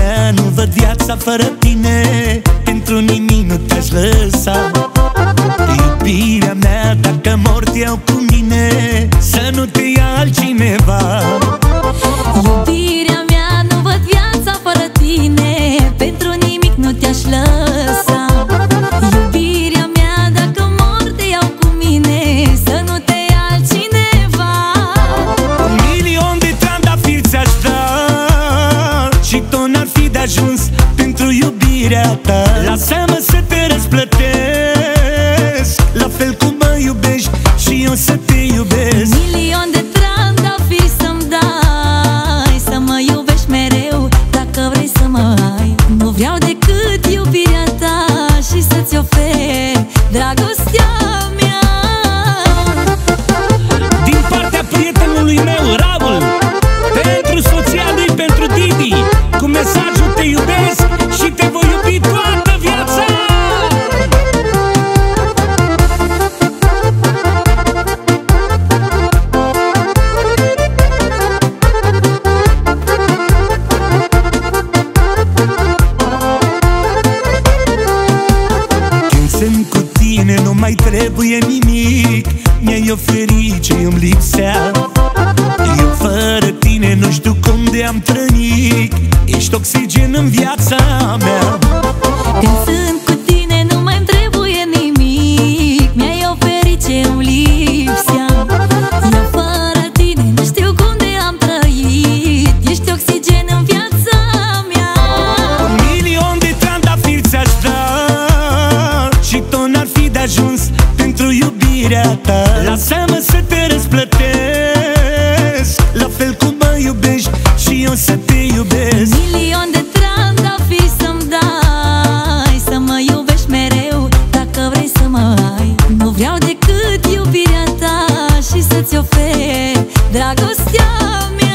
mea, nu văd viața fără tine. Pentru nimic nu te-aș lăsa. Iubirea mea, dacă mor te iau cu mine, să nu te ia altcineva. Iubirea mea, nu văd viața fără tine. Pentru nimic nu te-aș lăsa. Iubirea mea, dacă mor te iau cu mine, să nu te ia altcineva. Un milion de trandafiri ți-aș da și tot n-ar fi de ajuns pentru iubirea ta. Lasă-mă să te răsplătesc, la fel cum mă iubești și eu să te iubesc. Un milion de trandafiri să-mi dai, să mă iubești mereu, dacă vrei să mă ai. Nu vreau decât iubirea ta și să-ți ofer dragostea mea. Din partea prietenului meu, Raul, pentru soția lui, pentru Didi, cu mesajul te iubesc și te voi iubi toată viața. Când sunt cu tine nu mai trebuie nimic, mi-ai oferit ce îmi lipsea. Eu fără tine nu știu cum de am trăit, ești oxigen în viața mea. Când sunt cu tine nu mai-mi trebuie nimic, mi-ai oferit ce îmi lipsea. Eu fără tine nu știu cum de am trăit, ești oxigen în viața mea. Un milion de trandafiri ți-aș da și tot n-ar fi de ajuns pentru iubirea ta. Lasă-mă să te răsplătesc, la fel cum mă iubești și eu să te iubesc. Un milion de trandafiri să-mi dai, să mă iubești mereu, dacă vrei să mă ai. Nu vreau decât iubirea ta și să-ți ofer dragostea mea.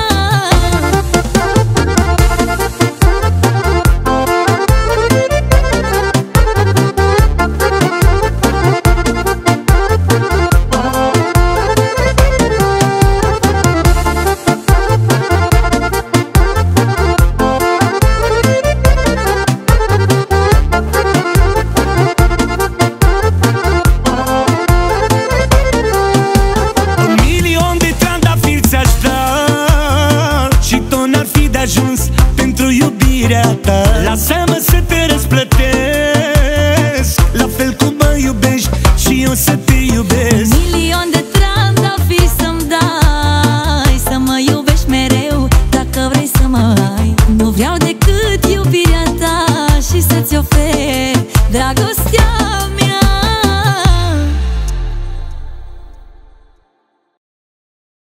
Ajuns pentru iubirea ta. Lasă-mă să te răsplătesc, la fel cum mă iubești și eu să te iubesc. Un milion de trandafiri să-mi dai, să mă iubești mereu, dacă vrei să mă ai. Nu vreau decât iubirea ta și să-ți ofer dragostea